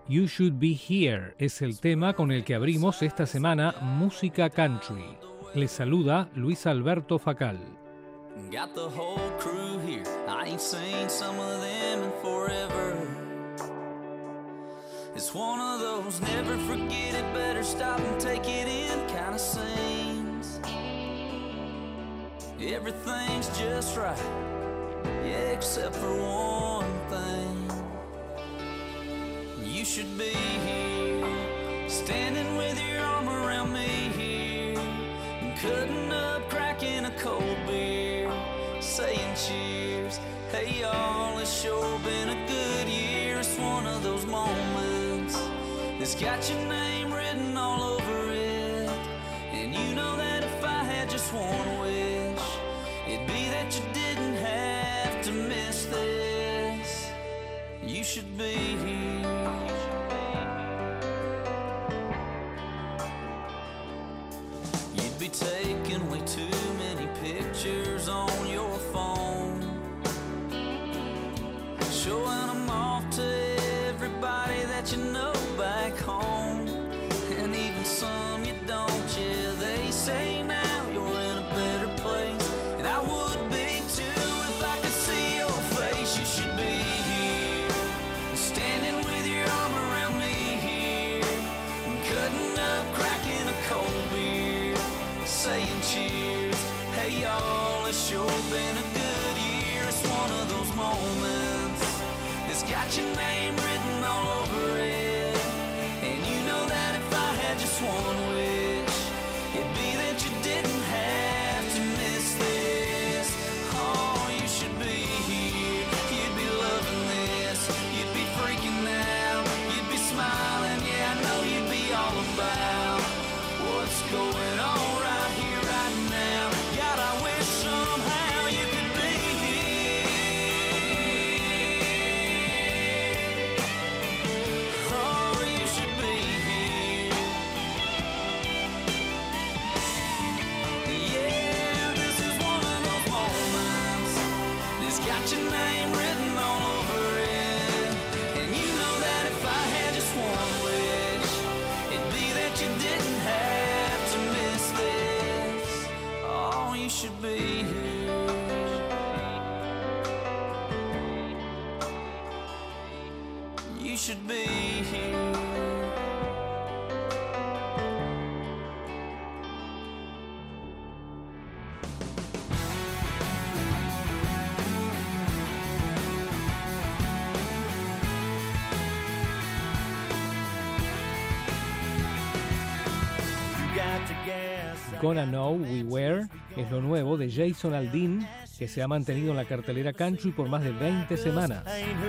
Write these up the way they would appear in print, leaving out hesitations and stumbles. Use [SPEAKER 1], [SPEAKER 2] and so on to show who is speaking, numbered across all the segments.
[SPEAKER 1] You Should Be Here es el tema con el que abrimos esta semana Música Country. Les saluda Luis Alberto Facal.
[SPEAKER 2] Got the whole crew here. I ain't seen some of them in forever. It's one of those never forget it, better stop and take it in kind of scenes. Everything's just right, yeah, except for one thing. You should be here, standing with your arm around me here, cutting up, cracking a cold beer, saying cheers. Hey y'all, it's sure been a good year. It's one of those moments that's got your name written all over it. And you know that if I had just one wish, it'd be that you didn't have to miss this. You should be here. You'd be taking way too many pictures on your phone, showing them off to everybody that you know back home, and even some you don't. Yeah, they say now you're in a better place, and I would be too if I could see your face. You should be here, standing with your arm around me here, cutting up, cracking a cold beer, saying cheers. Hey y'all, it's sure been a good year. It's one of those moments, it's got your name written all over it. And you know that if I had just one wish, it'd be that you didn't have to miss this. Oh, you should be here, you'd be loving this, you'd be freaking out, you'd be smiling. Yeah, I know you'd be all about what's going on right here, right now. God, I wish somehow you could be here. Oh, you should be here. Yeah, this is one of those moments that's got your name written all over it. And you know that if I had just one wish, it'd be that you didn't have to miss this. Oh, you should be here. You should be here.
[SPEAKER 1] Gonna Know We Were es lo nuevo de Jason Aldean, que se ha mantenido en la cartelera country por más de 20 semanas.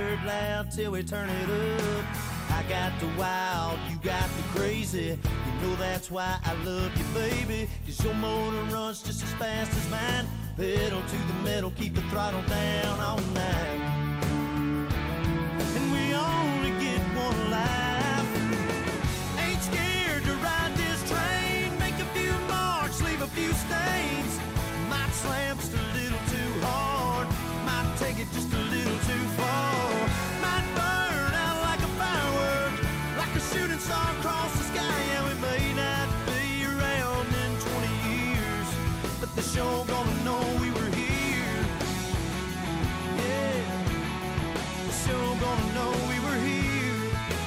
[SPEAKER 3] I got the wild, you got the crazy. You know that's why I love you, baby. 'Cause your motor runs just as fast as mine. Pedal to the metal, keep the throttle down all night. And we only get one life. Ain't scared to ride this train. Make a few marks, leave a few stains. Might slam just a little too hard. Might take it just a little too far. Might burn out like a firework, like a shooting star across the sky. And we may not be around in 20 years, but they're sure gonna know we were here. Yeah, they're sure gonna know we were here.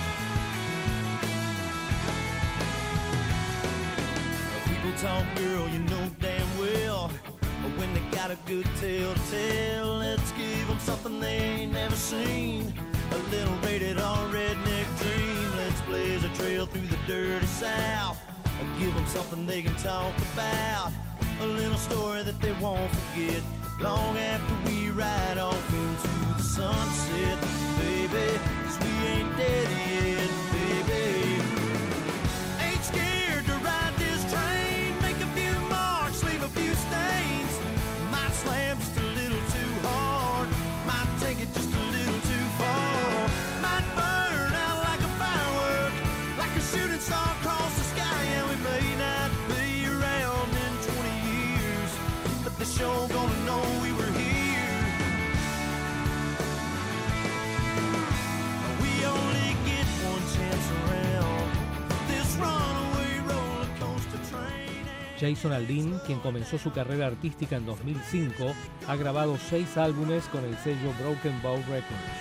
[SPEAKER 3] People talk, girl, you know damn well, but when they got a good tale to tell, let's give them something they ain't never seen. A little rated R redneck dream. Let's blaze a trail through the dirty South, or give them something they can talk about. A little story that they won't forget long after we ride off into the sunset. Baby, 'cause we ain't dead yet, baby. Ain't scared to ride this train. Make a few marks, leave a few stains. Might slam just a little too hard. Might take it just a little too far. Might burn out like a firework, like a shooting star across the sky. And we may not be around in 20 years, but they're sure gonna know we were here. We only get one chance.
[SPEAKER 1] Jason Aldean, quien comenzó su carrera artística en 2005, ha grabado 6 álbumes con el sello Broken Bow Records.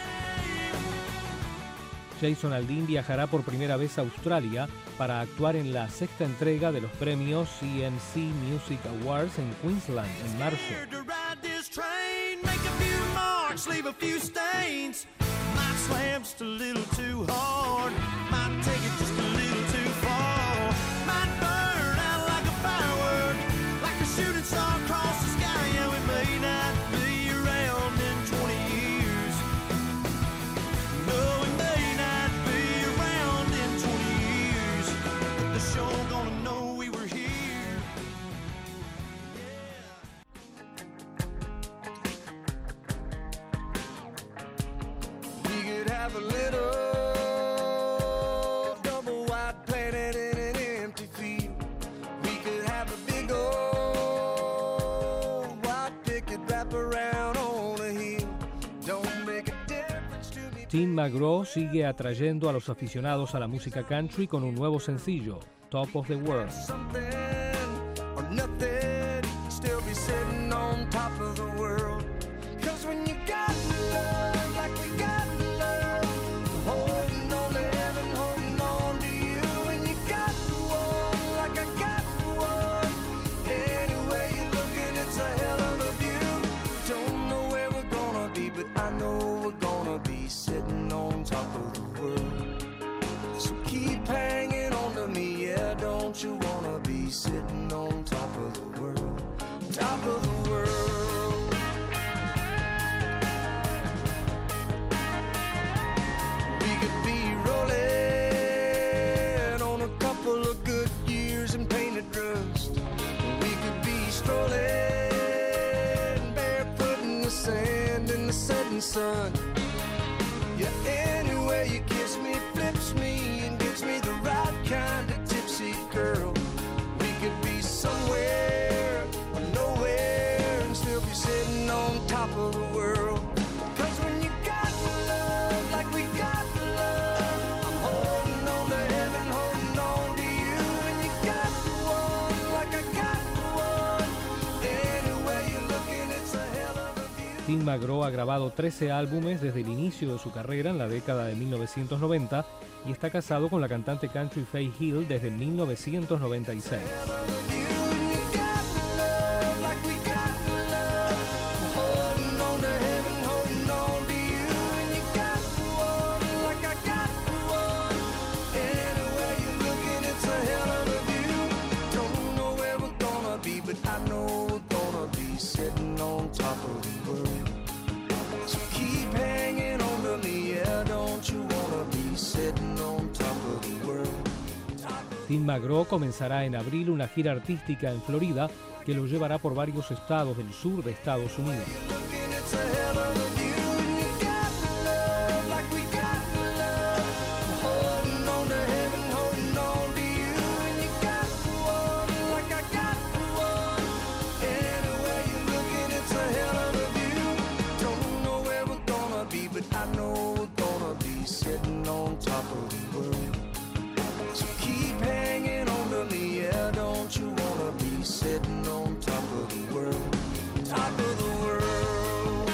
[SPEAKER 1] Jason Aldean viajará por primera vez a Australia para actuar en la 6ª entrega de los premios CMC Music Awards en Queensland en marzo.
[SPEAKER 3] Have a little double wide planet in an empty field. We could have a big old white picket wrap around on a hill. Don't make a difference to me.
[SPEAKER 1] Tim McGraw sigue atrayendo a los aficionados a la música country con un nuevo sencillo, Top of the World.
[SPEAKER 3] Something or nothing, still be sitting on top of the world. 'Cause when you got love like we got, sitting on top of the world. So keep hanging on to me, yeah, don't you wanna be sitting on top of the world, top of the world. We could be rolling on a couple of good years in painted rust. We could be strolling barefoot in the sand in the setting sun. Yeah, anyway you kiss me, flips me, and gives me the right kind of tipsy girl. We could be somewhere or nowhere and still be sitting on top of the world. 'Cause when you got love like we got love, I'm holding on to heaven, holding on to you. And you got one like I got one. Anyway you're looking, it's a hell of a view.
[SPEAKER 1] Tim McGraw ha grabado 13 álbumes desde el inicio de su carrera en la década de 1990 y está casado con la cantante country Faye Hill desde 1996. Tim McGraw comenzará en abril una gira artística en Florida que lo llevará por varios estados del sur de Estados Unidos.
[SPEAKER 3] Sitting on top of the world, top of the world.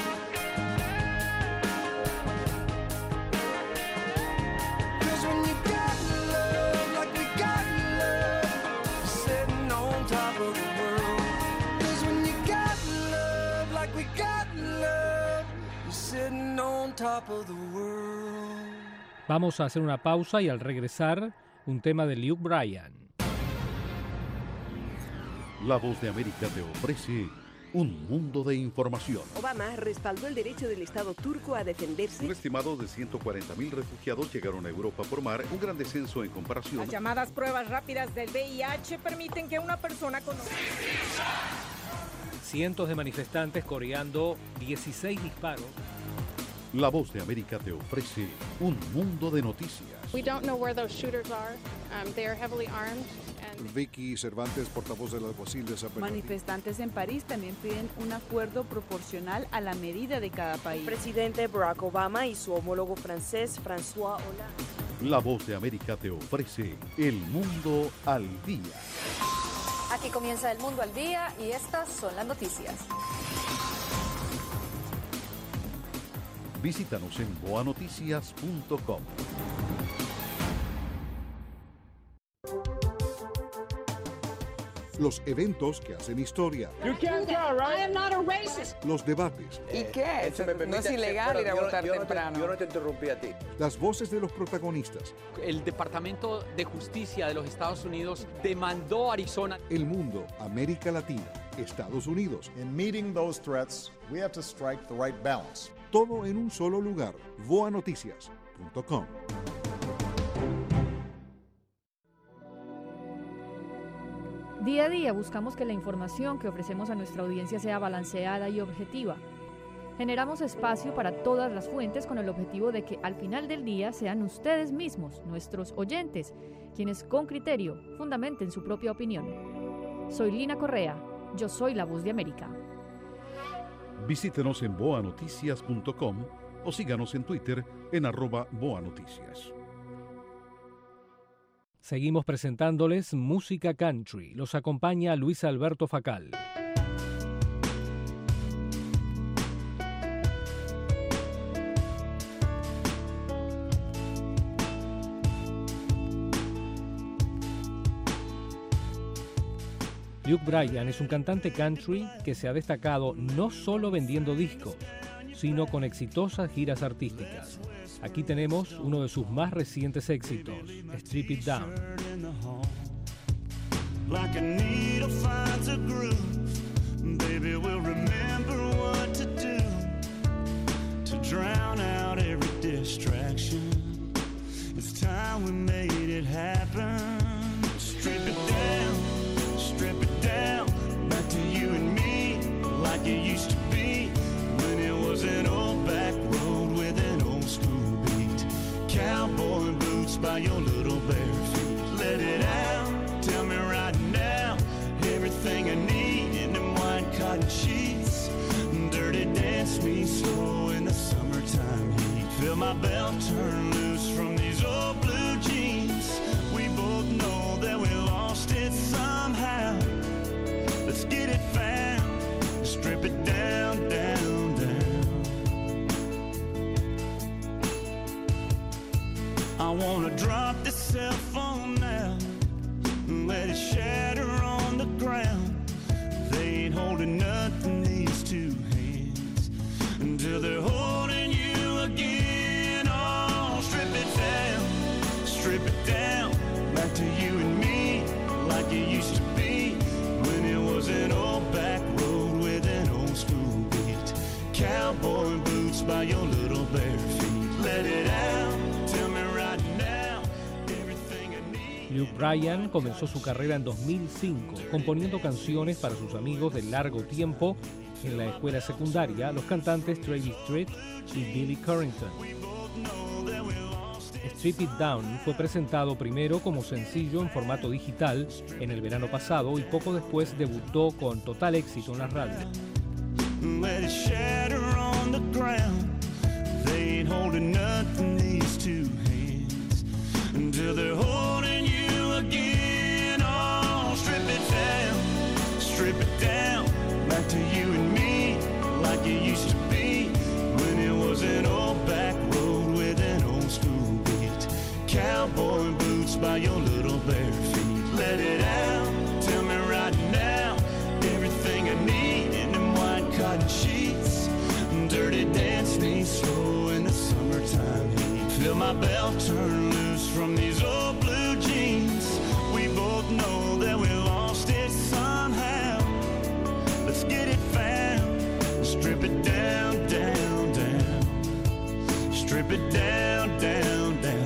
[SPEAKER 3] 'Cause when you got love like we got love, you're sitting on top of the world. 'Cause when you got love like we got love, you're sitting on top of the world.
[SPEAKER 1] Vamos a hacer una pausa y al regresar, un tema de Luke Bryan.
[SPEAKER 4] La Voz de América te ofrece un mundo de información.
[SPEAKER 5] Obama respaldó el derecho del Estado turco a defenderse.
[SPEAKER 4] Un estimado de 140.000 refugiados llegaron a Europa por mar, un gran descenso en comparación.
[SPEAKER 6] Las llamadas pruebas rápidas del VIH permiten que una persona con...
[SPEAKER 1] Cientos de manifestantes coreando 16 disparos.
[SPEAKER 4] La Voz de América te ofrece un mundo de noticias.
[SPEAKER 7] We don't know where those shooters are. They are heavily armed.
[SPEAKER 8] Vicky Cervantes, portavoz del alguacil de San Bernardino.
[SPEAKER 9] Manifestantes en París también piden un acuerdo proporcional a la medida de cada país.
[SPEAKER 5] El presidente Barack Obama y su homólogo francés François Hollande.
[SPEAKER 4] La Voz de América te ofrece El Mundo al Día.
[SPEAKER 10] Aquí comienza El Mundo al Día y estas son las noticias.
[SPEAKER 4] Visítanos en boanoticias.com.
[SPEAKER 8] Los eventos que hacen historia. Los debates.
[SPEAKER 11] ¿Y qué? No es ilegal ir a votar temprano.
[SPEAKER 12] Yo no te interrumpí a ti.
[SPEAKER 8] Las voces de los protagonistas.
[SPEAKER 13] El Departamento de Justicia de los Estados Unidos demandó a Arizona.
[SPEAKER 8] El mundo, América Latina, Estados Unidos.
[SPEAKER 14] In meeting those threats, we have to strike the right balance.
[SPEAKER 8] Todo en un solo lugar. boanoticias.com.
[SPEAKER 15] Día a día buscamos que la información que ofrecemos a nuestra audiencia sea balanceada y objetiva. Generamos espacio para todas las fuentes con el objetivo de que al final del día sean ustedes mismos, nuestros oyentes, quienes con criterio fundamenten su propia opinión. Soy Lina Correa, yo soy la Voz de América.
[SPEAKER 4] Visítenos en boanoticias.com o síganos en Twitter en @boanoticias.
[SPEAKER 1] Seguimos presentándoles Música Country. Los acompaña Luis Alberto Facal. Luke Bryan es un cantante country que se ha destacado no solo vendiendo discos, sino con exitosas giras artísticas. Aquí tenemos uno de sus más recientes éxitos, Strip It Down.
[SPEAKER 3] Like a needle finds a groove, baby, we'll remember what to do to drown out every distraction. It's time we made it happen. Strip it down, back to you and me, like it used to be when it was an old back road with an old school beat. Cowboy boots by your little bare feet. Let it out, tell me right now, everything I need in them white cotton sheets. Dirty dance me slow in the summertime heat. Feel my belt turn loose from these old blue jeans. We both know that we lost it somehow. Let's get it found, strip it down, down, down. I wanna drop this cell phone now, let it shatter on the ground. They ain't holding nothing, these two hands, until they're holding you again. Oh, strip it down, back to you and me, like it used to be when it was an old back road with an old school beat. Cowboy boots by your little bare feet. Let it out, tell me right now, everything I need.
[SPEAKER 1] Luke Bryan comenzó su carrera en 2005, componiendo canciones para sus amigos de largo tiempo en la escuela secundaria, los cantantes Travis Tritt y Billy Currington. Strip It Down fue presentado primero como sencillo en formato digital en el verano pasado y poco después debutó con total éxito en las radios.
[SPEAKER 3] Let it shatter on the ground. They ain't holding nothing, these two hands, until they're holding you again. Oh, strip it down, back to you and me, like it used to be when it was an old back road with an old school beat. Cowboy boots by your little bare feet. Let it out, tell me right now, everything I need in them white cotton sheets. Dirty dance me slow in the summertime heat. Feel my belt turn loose from these old blue jeans. We both know that we lost it somehow. Let's get it found, strip it down, down, down. Strip it down, down, down.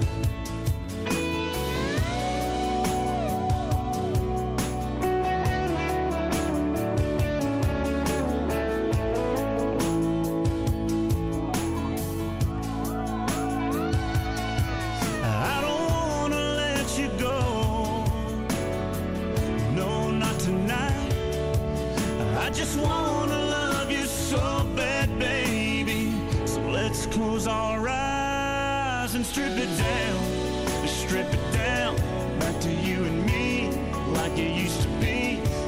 [SPEAKER 3] Close our eyes and strip it down, back to you and me, like it used to be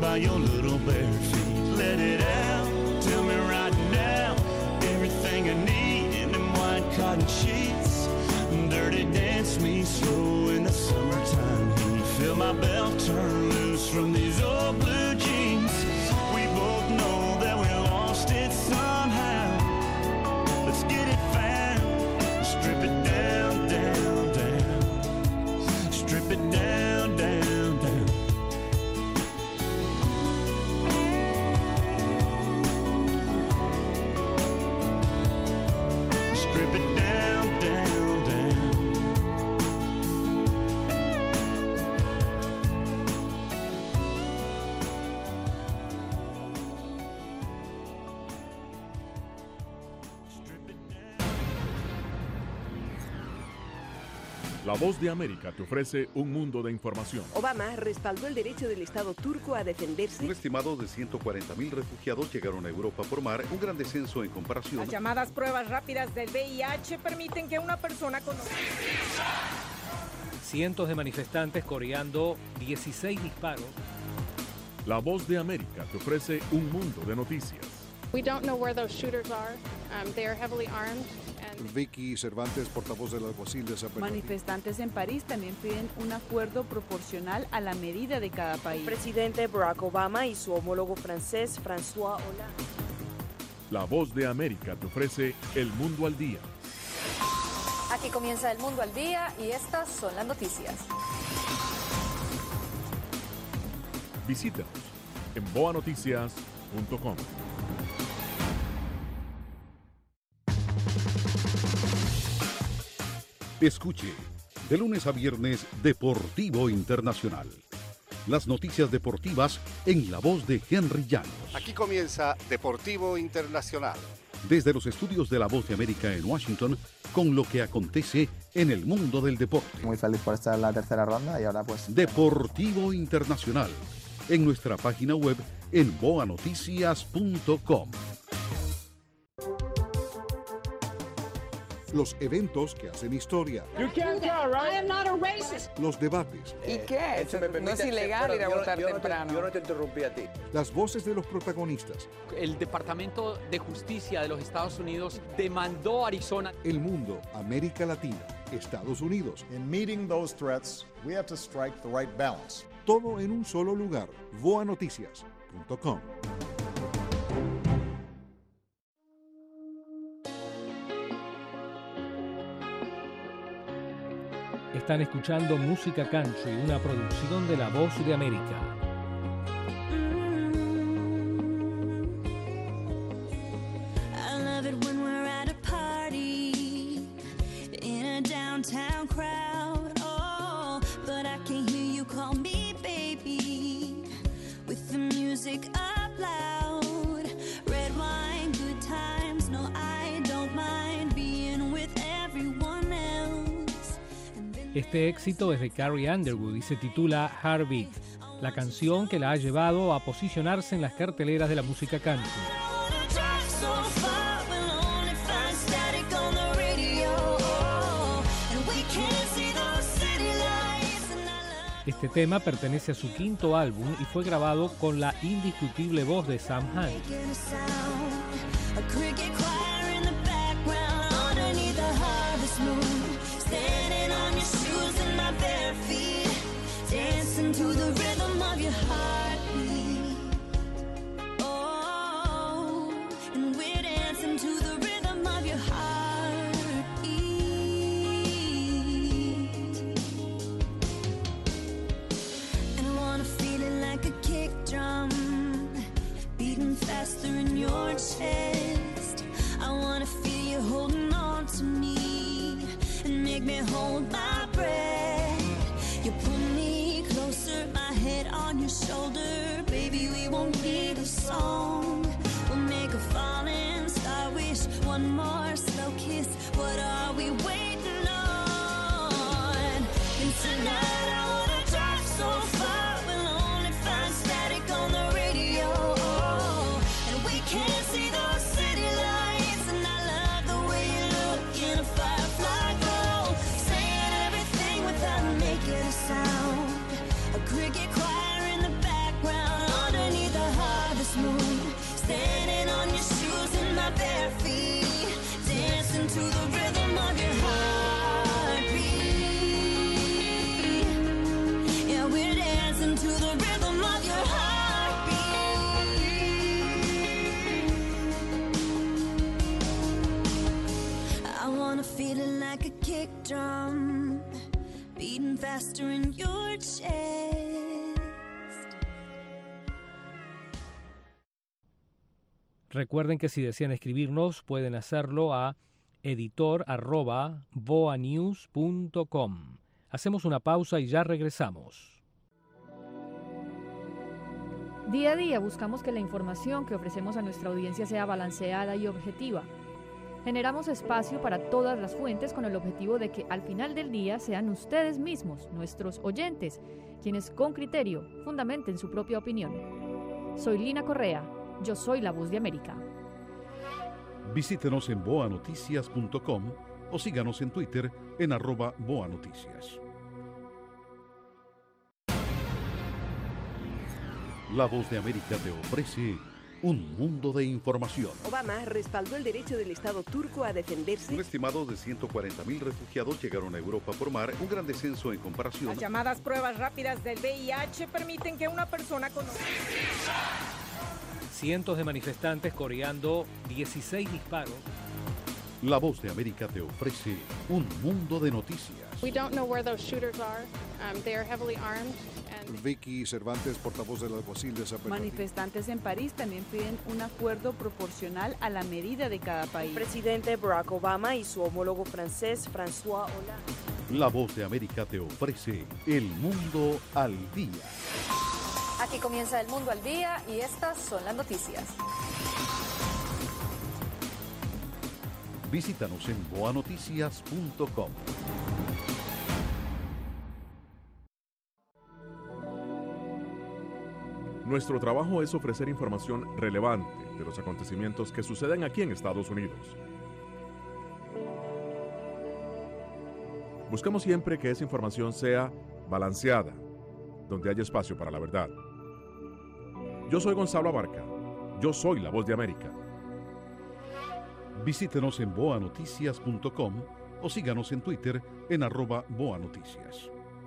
[SPEAKER 3] by your little bare feet. Let it out, tell me right now, everything I need in them white cotton sheets. Dirty dance me slow in the summertime heat. Feel my belt turn loose from these old blue jeans. We both know that we lost it somehow. Let's get it found, strip it down, down, down. Strip it down, down, down. Strip it down, down, down.
[SPEAKER 12] La Voz de América te ofrece un mundo de información.
[SPEAKER 16] Obama respaldó el derecho del Estado turco a defenderse.
[SPEAKER 4] Un estimado de 140.000 refugiados llegaron a Europa por mar, un gran descenso en comparación.
[SPEAKER 6] Las llamadas pruebas rápidas del VIH permiten que una persona conozca.
[SPEAKER 1] Cientos de manifestantes coreando 16 disparos.
[SPEAKER 12] La Voz de América te ofrece un mundo de noticias.
[SPEAKER 7] We don't know where those shooters are. They are heavily armed.
[SPEAKER 8] Vicky Cervantes, portavoz del alguacil de San Bernardino.
[SPEAKER 9] Manifestantes en París también piden un acuerdo proporcional a la medida de cada país.
[SPEAKER 5] El presidente Barack Obama y su homólogo francés François Hollande.
[SPEAKER 12] La Voz de América te ofrece El Mundo al Día.
[SPEAKER 10] Aquí comienza El Mundo al Día y estas son las noticias.
[SPEAKER 12] Visítanos en boanoticias.com.
[SPEAKER 4] Escuche, de lunes a viernes, Deportivo Internacional. Las noticias deportivas en la voz de Henry Llanos.
[SPEAKER 17] Aquí comienza Deportivo Internacional.
[SPEAKER 4] Desde los estudios de La Voz de América en Washington, con lo que acontece en el mundo del deporte.
[SPEAKER 18] Muy feliz por estar en la tercera ronda y ahora pues...
[SPEAKER 4] Deportivo Internacional, en nuestra página web en boanoticias.com.
[SPEAKER 8] Los eventos que hacen historia. Los debates.
[SPEAKER 11] ¿Y qué? No es ilegal ir a votar temprano.
[SPEAKER 19] Yo no te interrumpí a ti.
[SPEAKER 8] Las voces de los protagonistas.
[SPEAKER 13] El Departamento de Justicia de los Estados Unidos demandó a Arizona.
[SPEAKER 8] El mundo, América Latina, Estados Unidos.
[SPEAKER 14] In meeting those threats, we have to strike the right balance.
[SPEAKER 8] Todo en un solo lugar. boanoticias.com.
[SPEAKER 1] Están escuchando Música Country, una producción de La Voz de América.
[SPEAKER 2] I love it when we're at a party in a downtown crowd. Oh, but I can hear you call me baby with the music up loud. Red wine, good times. No, I don't mind being with everyone else.
[SPEAKER 1] Este éxito es de Carrie Underwood y se titula Heartbeat, la canción que la ha llevado a posicionarse en las carteleras de la música country. Este tema pertenece a su quinto álbum y fue grabado con la indiscutible voz de Sam Hunt.
[SPEAKER 2] Dancing to the rhythm of your heartbeat. Oh, and we're dancing to the rhythm of your heartbeat. And I wanna feel it like a kick drum, beating faster in your chest. I wanna feel you holding on to me and make me hold my breath. You pull me closer, my head on your shoulder. Baby, we won't need a song. We'll make a falling star wish. One more slow kiss. What are we waiting on? And tonight I wanna drive so far. We'll only find static on the radio. And we can't see those city lights. And I love the way you look in a firefly glow. Saying every drum beating faster in your chest.
[SPEAKER 1] Recuerden que si desean escribirnos pueden hacerlo a editor@boanews.com. Hacemos una pausa y ya regresamos.
[SPEAKER 15] Día a día buscamos que la información que ofrecemos a nuestra audiencia sea balanceada y objetiva. Generamos espacio para todas las fuentes con el objetivo de que al final del día sean ustedes mismos, nuestros oyentes, quienes con criterio fundamenten su propia opinión. Soy Lina Correa, yo soy la Voz de América.
[SPEAKER 4] Visítenos en boanoticias.com o síganos en Twitter en @boanoticias. La Voz de América te ofrece un mundo de información.
[SPEAKER 16] Obama respaldó el derecho del Estado turco a defenderse.
[SPEAKER 4] Un estimado de 140.000 refugiados llegaron a Europa por mar, un gran descenso en comparación.
[SPEAKER 6] Las llamadas pruebas rápidas del VIH permiten que una persona con...
[SPEAKER 1] Cientos de manifestantes coreando 16 disparos.
[SPEAKER 4] La Voz de América te ofrece un mundo de noticias.
[SPEAKER 7] We don't know where those shooters are. They are heavily armed.
[SPEAKER 8] Vicky Cervantes, portavoz del alguacil de San Bernardino.
[SPEAKER 9] Manifestantes en París también piden un acuerdo proporcional a la medida de cada país.
[SPEAKER 5] El presidente Barack Obama y su homólogo francés François Hollande.
[SPEAKER 4] La Voz de América te ofrece el mundo al día.
[SPEAKER 10] Aquí comienza El Mundo al Día y estas son las noticias.
[SPEAKER 4] Visítanos en boanoticias.com.
[SPEAKER 12] Nuestro trabajo es ofrecer información relevante de los acontecimientos que suceden aquí en Estados Unidos. Buscamos siempre que esa información sea balanceada, donde haya espacio para la verdad. Yo soy Gonzalo Abarca. Yo soy la Voz de América.
[SPEAKER 4] Visítenos en boanoticias.com o síganos en Twitter en @boanoticias.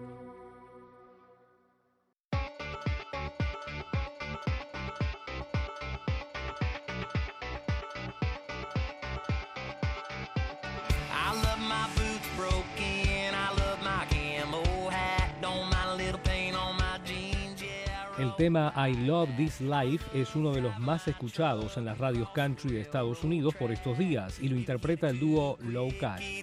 [SPEAKER 1] El tema I Love This Life es uno de los más escuchados en las radios country de Estados Unidos por estos días y lo interpreta el dúo Low Cash.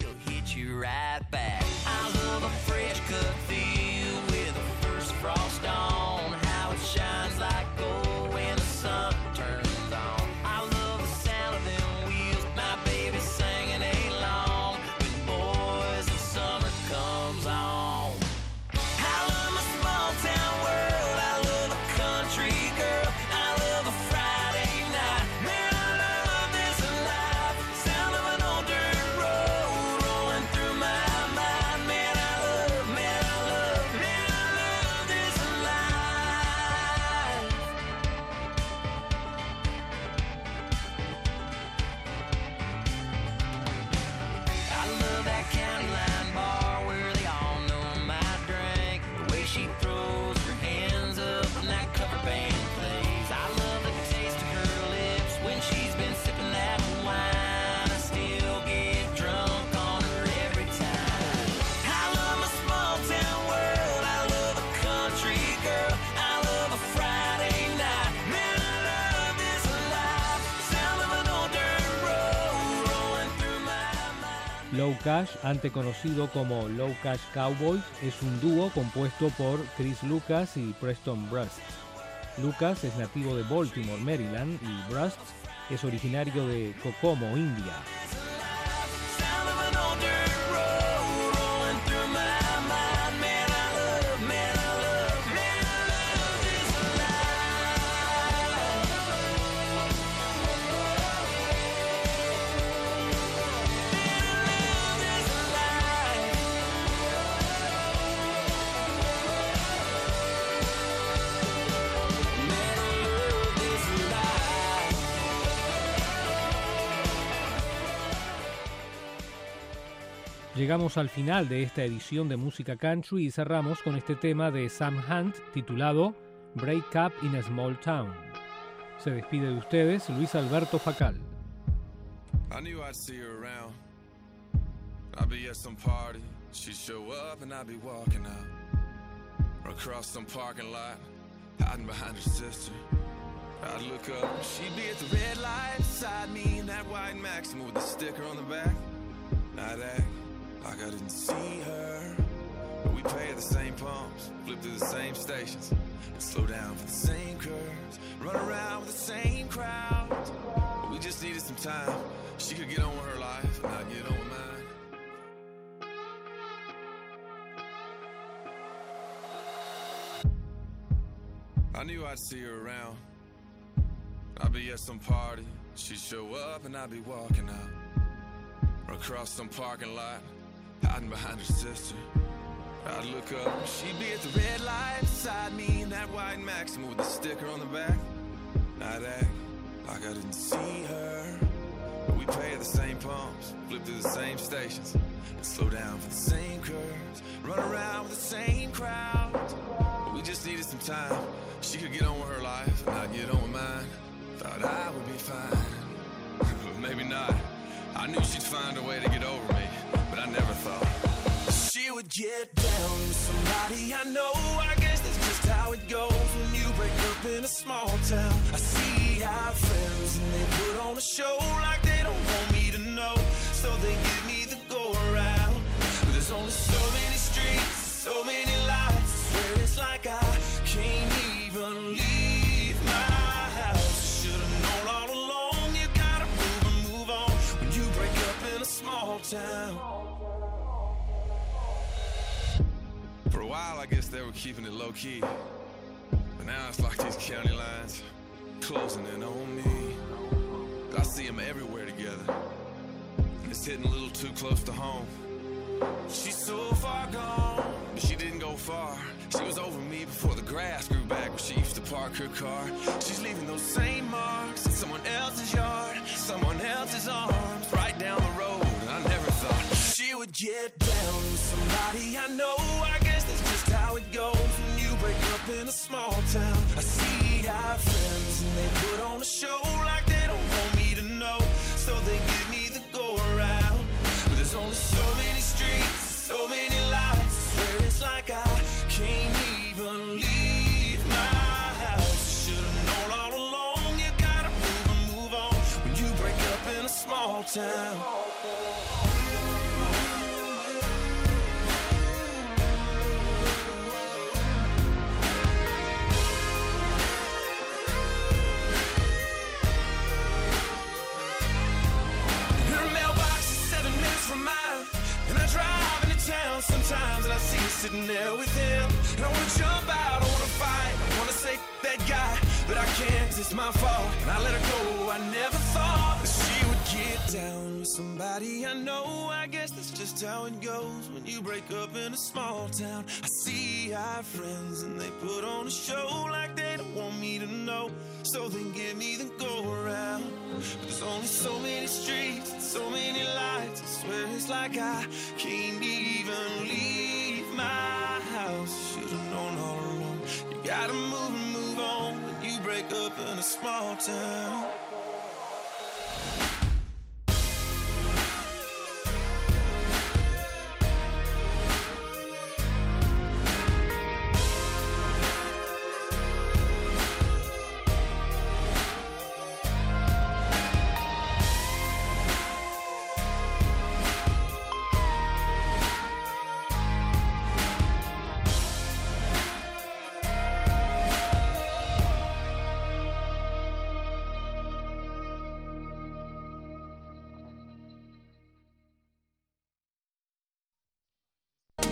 [SPEAKER 1] Low Cash, antes conocido como Low Cash Cowboys, es un dúo compuesto por Chris Lucas y Preston Brust. Lucas es nativo de Baltimore, Maryland, y Brust es originario de Kokomo, India. Llegamos al final de esta edición de Música Country y cerramos con este tema de Sam Hunt titulado Break Up in a Small Town. Se despide de ustedes Luis Alberto Facal.
[SPEAKER 19] I knew I'd see you around. I'll be at some party, She'd show up and I'd be walking out, or across some parking lot, hiding behind her sister. I'd look up, she'd be at the red light beside me in that white Maxima with the sticker on the back. I'd act like I didn't see her, but we pay at the same pumps, flip through the same stations, and slow down for the same curves, run around with the same crowds. But we just needed some time. She could get on with her life, and I'd get on with mine. I knew I'd see her around. I'd be at some party, she'd show up and I'd be walking out, or across some parking lot, hiding behind her sister. I'd look up, she'd be at the red light beside me in that white Maxima with the sticker on the back. I'd act like I didn't see her, but we pay at the same pumps, flip through the same stations, and slow down for the same curves, run around with the same crowds. But we just needed some time. She could get on with her life, and I'd get on with mine. Thought I would be fine, but maybe not. I knew she'd find a way to get over me, but I never thought she would get down with somebody I know. I guess that's just how it goes when you break up in a small town. I see our friends and they put on a show like they don't want me to know, so they give me the go around. But there's only so many streets, so many lights, I swear it's like I can't even leave my house. Should've known all along, you gotta move and move on when you break up in a small town. For a while, I guess they were keeping it low-key, but now it's like these county lines closing in on me. I see them everywhere together, and it's hitting a little too close to home. She's so far gone, but she didn't go far. She was over me before the grass grew back where she used to park her car. She's leaving those same marks in someone else's yard, someone else's arms, right down the road. And I never thought she would get down with somebody I know. I guess that's just how it goes when you break up in a small town. I see our friends and they put on a show like they don't want me to know, so they give me the go around. But there's only so many streets, so many lights, I swear it's like I can't even leave my house. Should've known all along, you gotta move and move on when you break up in a small town. From mine, and I drive into town sometimes and I see her sitting there with him, and I wanna jump out, I wanna fight, I wanna say that guy, but I can't 'cause it's my fault, and I let her go. I never thought that she would get down with somebody I know. I guess that's just how it goes when you break up in a small town. I see our friends and they put on a show like they don't want me to know, so they give me the go around. But there's only so many streets and so many lights, I swear it's like I can't even leave my house. Should've known all along, you gotta move and move on when you break up in a small town.